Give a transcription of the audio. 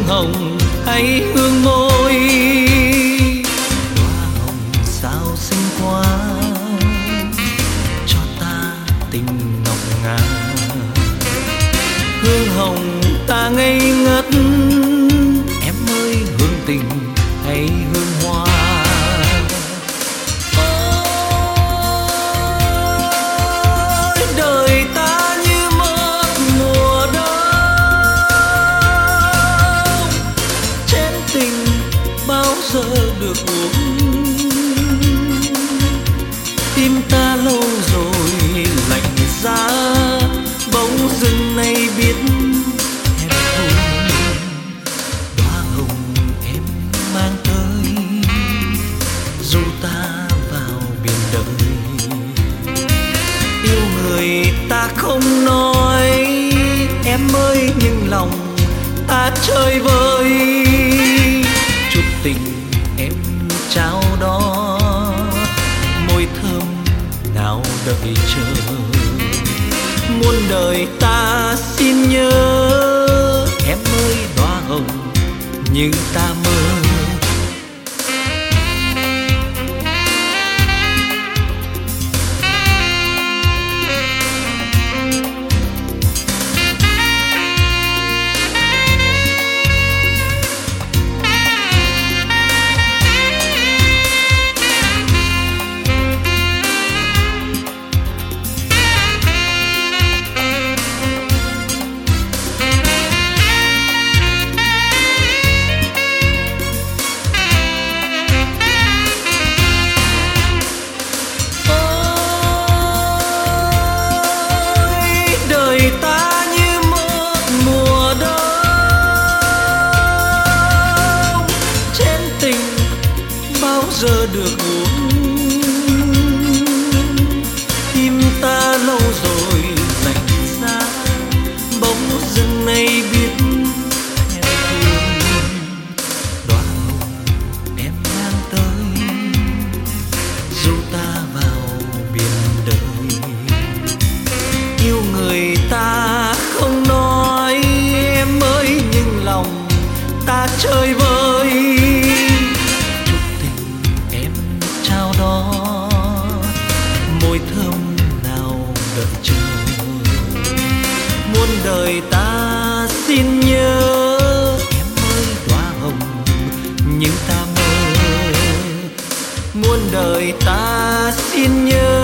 hồng hay hương môi. Hoa hồng sao xinh quá cho ta tình ngọc ngà, hương hồng ta ngây ngất. Em ơi hương tình hay hương hoa. Ôi đời ta như một mùa đông, trên tình bao giờ được uống. Tim ta lâu rồi lạnh giá, bỗng dưng nay biết em thương. Đóa hồng em mang tới dù ta vào biển đời. Yêu người ta không nói em ơi, nhưng lòng ta chơi vơi. Chút tình em trao đó, môi thơm nào đợi chờ. Muôn đời ta xin nhớ em ơi, đóa hồng như ta mơ. Giờ được uống, tim ta lâu rồi lạnh giá, bỗng dưng nay biết em thương. Đóa hồng em mang tới dù ta vào biển đời. Yêu người ta không nói em ơi, nhưng lòng ta chơi vơi. Môi thơm nào đợi chờ, muôn đời ta xin nhớ em ơi, đóa hồng như ta mơ. Muôn đời ta xin nhớ